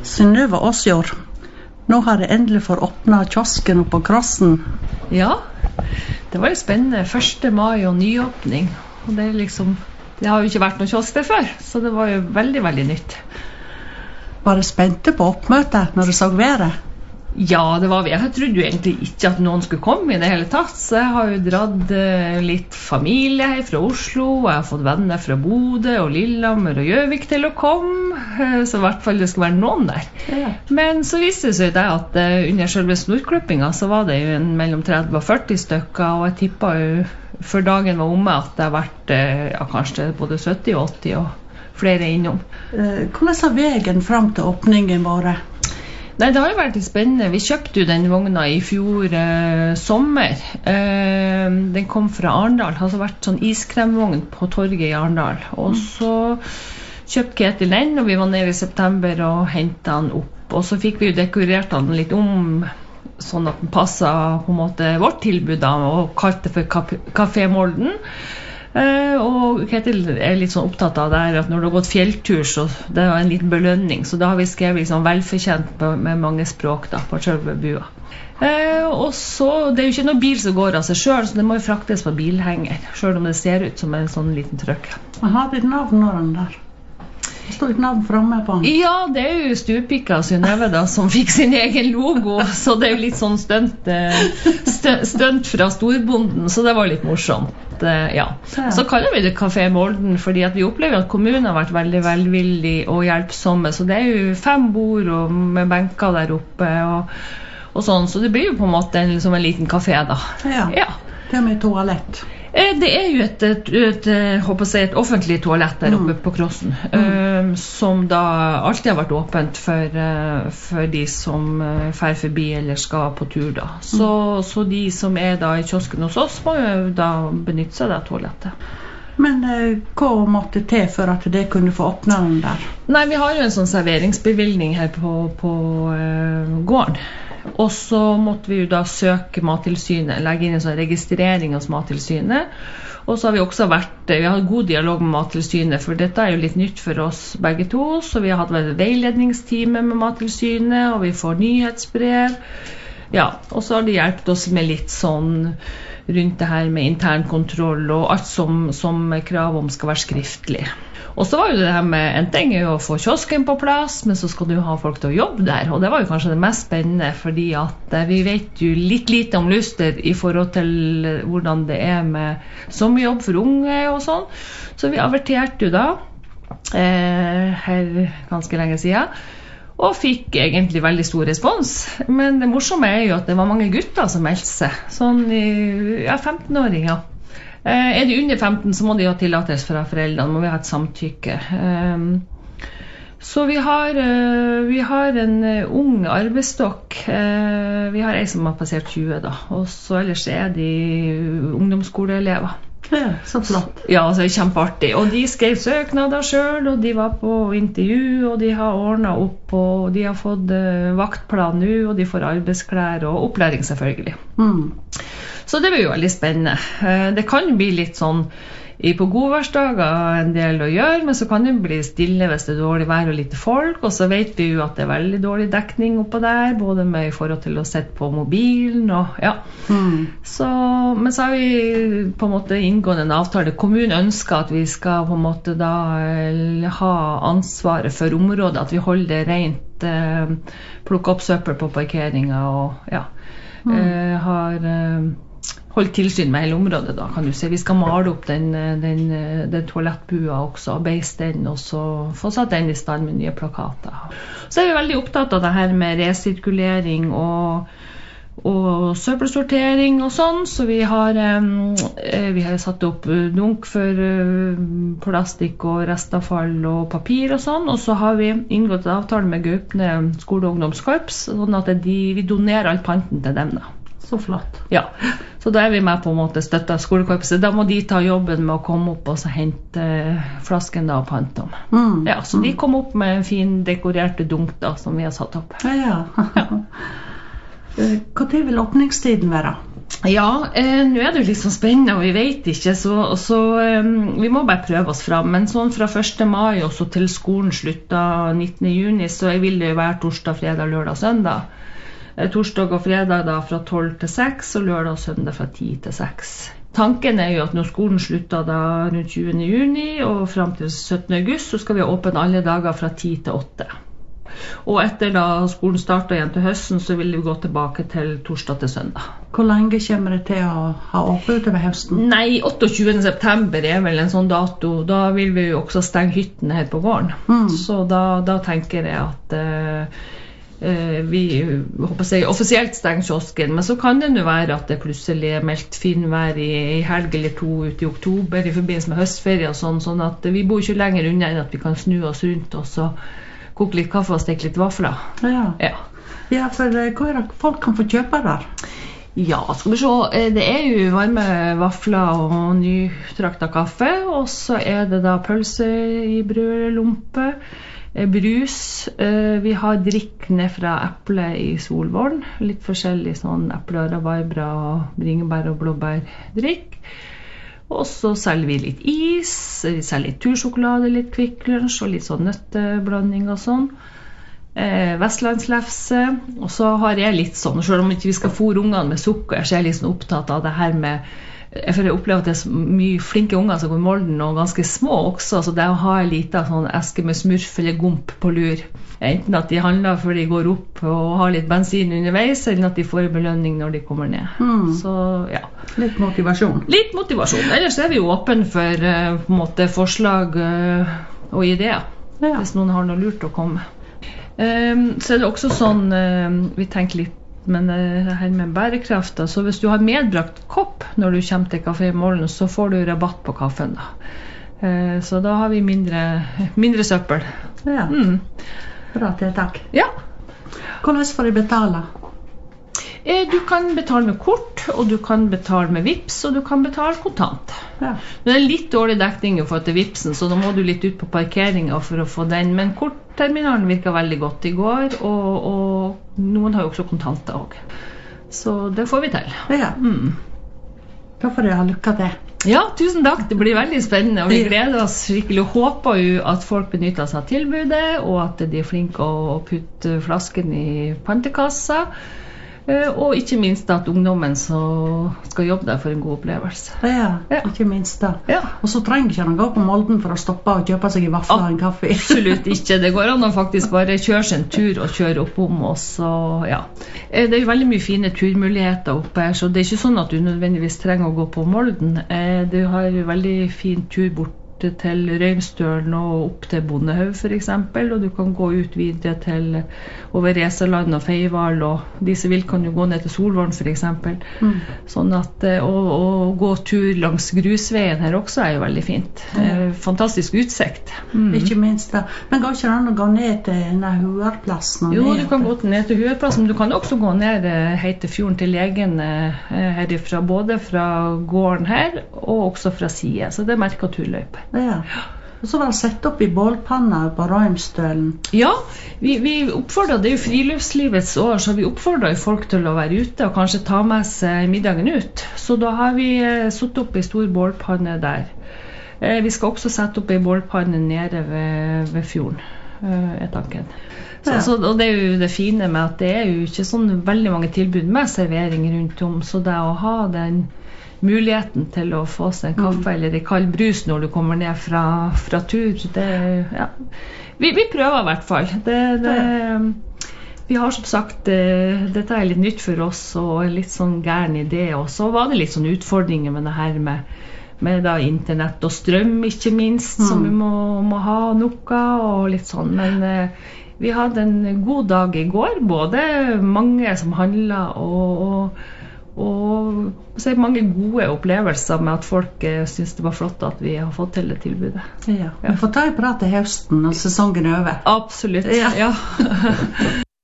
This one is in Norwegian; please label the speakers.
Speaker 1: Synnøve Åsjord, nå har jeg endelig fått åpnet kiosken oppe på Krossen.
Speaker 2: Ja, det var jo spennende. 1. mai og nyåpning. Og det har jo ikke vært noen kiosk der før, så det var jo veldig, veldig nytt.
Speaker 1: Var du spente på oppmøtet når du så været?
Speaker 2: Ja, det var vi. Jeg trodde jo egentlig ikke at noen skulle komme i det hele tatt, så jeg har jo dratt litt familie her fra Oslo, og jeg har fått venner fra Bodø og Lillehammer og Gjøvik til å komme, så i hvert fall det skulle være noen der. Ja. Men så viste det seg at under selve snorklippinga så var det jo mellom 30 og 40 stykker, og jeg tippet jo før dagen var omme at det har vært kanskje både 70 og 80 og flere innom.
Speaker 1: Hvordan har veien fram til åpningen vært?
Speaker 2: Nei, det har jo vært litt spennende. Vi kjøpte jo den vogna i fjor sommer. Den kom fra Arendal. Det har vært sånn iskremvogn på torget i Arendal. Og så kjøpte Ketil den, og vi var nede i september og hentet den opp. Og så fikk vi jo dekorert den litt om, sånn at den passet på en måte vårt tilbud da, og kalte det for Café Molden. Og Ketil litt sånn opptatt av det her, at når du har gått fjelltur, så det var en liten belønning, så da har vi skrevet liksom velfortjent med mange språk da, på selve bua. Og så, det er jo ikke noen bil som går av seg selv, så det må jo fraktes på bilhenger, selv om det ser ut som en sånn liten trøkk.
Speaker 1: Har ditt navn når den der? Det står et navn fremme på den.
Speaker 2: Ja, det er jo Stuepika Synnøve da, som fikk sin egen logo, så det er jo litt sånn stunt fra storbonden, så det var litt morsomt. Ja. Så kaller vi det Café Molden, fordi at vi opplever at kommunen har vært veldig velvillig og hjelpsomme, så det er jo 5 bord og med benker der oppe og sånn, så det blir jo på en måte liksom en liten kafé da.
Speaker 1: Ja. Det med toalett.
Speaker 2: Det er jo et offentlig toalett der oppe på Krossen, som da alltid har vært åpent for de som fer forbi eller skal på tur da. Så de som er da i kiosken hos oss må jo da benytte seg av toalettet.
Speaker 1: Men hva måtte til for at det kunne få åpne den der?
Speaker 2: Nei, vi har jo en sånn serveringsbevilgning her på gården. Og så måtte vi jo da søke Mattilsynet, legge inn en sånn registrering hos Mattilsynet. Og så har vi også vi har god dialog med Mattilsynet, for dette er jo litt nytt for oss begge to. Så vi har hatt et veiledningstime med Mattilsynet, og vi får nyhetsbrev. Ja, og så har de hjulpet oss med litt sånn rundt det her med internkontroll og alt som krav om skal være skriftlig. Og så var jo det her med, en ting er jo å få kiosken på plass, men så skal du ha folk til å jobbe der, og det var jo kanskje det mest spennende, fordi at vi vet jo litt lite om Luster i forhold til hvordan det er med sommerjobb for unge og sånn, så vi averterte jo da, her ganske lenge siden, og fikk egentlig veldig stor respons, men det morsomme er jo at det var mange gutter som meldte seg, sånn 15-åringer. Er de under 15 så må de ha tillatelse fra foreldrene, må vi ha et samtykke. Så vi har en ung arbeidsstokk, vi har en som har passert 20 da, og så ellers er de ungdomsskoleelever.
Speaker 1: Ja, så flott.
Speaker 2: Ja, altså det er kjempeartig, og de skrev søknader selv, og de var på intervju, og de har ordnet opp, og de har fått vaktplan nå, og de får arbeidsklær og opplæring selvfølgelig. Så det blir jo veldig spennende. Det kan bli litt sånn på godværsdager en del å gjøre, men så kan det bli stille hvis det er dårlig vær og lite folk, og så vet vi jo at det er veldig dårlig dekning oppå der, både med i forhold til å sette på mobilen og ja. Men så har vi på en måte inngått en avtale. Kommunen ønsker at vi skal på en måte da ha ansvaret for området, at vi holder det rent, plukke opp søppel på parkeringen og ja, har holdt tilsyn med hele området da, kan du se. Vi skal male opp den toalettbua også, beise den, og så få satt den i stand med nye plakater. Så er vi veldig opptatt av det her med resirkulering og søppelsortering og sånn, så vi har satt opp dunk for plastikk og restavfall og papir og sånn, og så har vi inngått en avtale med Gaupne skole- og ungdomskorps, sånn at vi donerer all panten til dem da.
Speaker 1: Så flott.
Speaker 2: Ja, så da er vi med på en måte støtta skolekorpset. Da må de ta jobben med å komme opp og så hente flasken da og pante om. Ja, så de kom opp med en fin dekorerte dunk da, som vi har satt opp.
Speaker 1: Ja. Hva tid vil åpningstiden være?
Speaker 2: Ja, nå det jo liksom spennende, og vi vet ikke, så vi må bare prøve oss fram. Men sånn fra 1. mai og så til skolen slutta 19. juni, så vil det jo være torsdag, fredag, lørdag, søndag. Torsdag og fredag da fra 12 til 6, og lørdag og søndag fra 10 til 6. Tanken jo at når skolen slutter da rundt 20. juni og frem til 17. august, så skal vi ha åpent alle dager fra 10 til 8. Og etter da skolen starter igjen til høsten, så vil vi gå tilbake til torsdag til søndag.
Speaker 1: Hvor lenge kommer det til å ha åpent utover høsten?
Speaker 2: Nei, 28. september vel en sånn dato. Da vil vi jo også stenge hyttene her på gården. Så da tenker jeg at vi håper jeg, offisielt stenger kiosken, men så kan det jo være at det plutselig meldt finvær i helg eller 2 ut i oktober i forbindelse med høstferie og sånn at vi bor ikke lenger unna enn at vi kan snu oss rundt og så koke litt kaffe og steke litt vafler.
Speaker 1: Ja, for hva det folk kan få kjøpe der?
Speaker 2: Ja, skal vi se, det jo varme vafler og nytrakta kaffe, og så det da pølse i brødlompe, brus, vi har drikk ned fra eple i Solvorn, litt forskjellig sånn eple, rabarbra, bringebær og blåbær drikk. Og så selger vi litt is, vi selger litt tursjokolade, litt Kvikk Lunsj og litt sånn nøtteblanding og sånn. Vestlandslefse, og så har jeg litt sånn, selv om ikke vi skal fôre ungene med sukker, så jeg litt sånn opptatt av det her med, for jeg opplever at det så mye flinke unger som går i Molden og ganske små også, så det å ha en liten sånn eske med smurf eller gomp på lur, enten at de handler før de går opp og har litt bensin underveis, eller at de får en belønning når de kommer ned. Så ja.
Speaker 1: Litt motivasjon.
Speaker 2: Litt motivasjon. Ellers vi jo åpen for på en måte forslag og ideer, hvis noen har noe lurt å komme. Så det også sånn, vi tenker litt, men det her med bærekraft, så hvis du har medbrakt kopp når du kommer til Kafé Molden, så får du rabatt på kaffen da. Så da har vi mindre søppel.
Speaker 1: Ja, bra tiltak.
Speaker 2: Ja.
Speaker 1: Hvordan får de betale?
Speaker 2: Du kan betale med kort, og du kan betale med Vips, og du kan betale kontant.
Speaker 1: Ja.
Speaker 2: Det litt dårlig dekning for til Vipsen, så da må du litt ut på parkeringen for å få den. Men kortterminalen virker veldig godt i går, og noen har jo også kontanter også. Så det får vi til.
Speaker 1: Ja. Da får dere ha lykke til.
Speaker 2: Ja, tusen takk. Det blir veldig spennende, og vi gleder oss skikkelig og håper jo at folk benytter seg av tilbudet, og at de flinke å putte flasken i pantekassa. Og ikke minst at ungdommen som skal jobbe der for en god opplevelse.
Speaker 1: Ja, ikke minst da.
Speaker 2: Ja.
Speaker 1: Og så trenger ikke han gå på Molden for å stoppe og kjøpe seg en vafler og en kaffe.
Speaker 2: Absolutt ikke. Det går an å faktisk bare kjøre seg en tur og kjøre opp om oss. Og, ja. Det jo veldig mye fine turmuligheter oppe her, så det ikke sånn at du nødvendigvis trenger å gå på Molden. Du har veldig fin tur bort til Røymstølen og opp til Bondehaug for eksempel, og du kan gå ut videre til over Resaland og Feival, og de som vil kan jo gå ned til Solvorn for eksempel. Sånn at å gå tur langs grusveien her også jo veldig fint. Fantastisk utsikt.
Speaker 1: Ikke minst da. Men går ikke det an å gå ned til denne Huarplassen?
Speaker 2: Jo, du kan gå ned til Huarplassen, men du kan også gå ned helt til fjorden til legen herifra, både fra gården her og også fra side, så det merker turløype.
Speaker 1: Ja. Og så var det sett opp i bålpanna på Røymstølen.
Speaker 2: Ja, vi oppfordrer, det jo friluftslivets år, så vi oppfordrer folk til å være ute og kanskje ta med seg middagen ut. Så da har vi satt opp en stor bålpanne der. Vi skal også sette opp en bålpanne nede ved fjorden, tanken. Og det jo det fine med at det jo ikke sånn veldig mange tilbud med servering rundt om, så det å ha den muligheten til å få seg en kaffe eller en kald brus når du kommer ned fra tur, det, ja. Vi prøver i hvert fall. Vi har som sagt, dette litt nytt for oss og litt sånn gæren idé, og så var det litt sånn utfordringer med det her med da internett og strøm ikke minst, som vi må ha noe og litt sånn, men vi hadde en god dag i går, både mange som handlet og mange gode opplevelser med at folk synes det var flott at vi har fått til det tilbudet.
Speaker 1: Ja. Vi får ta en prat i høsten når sesongen over.
Speaker 2: Absolutt, ja.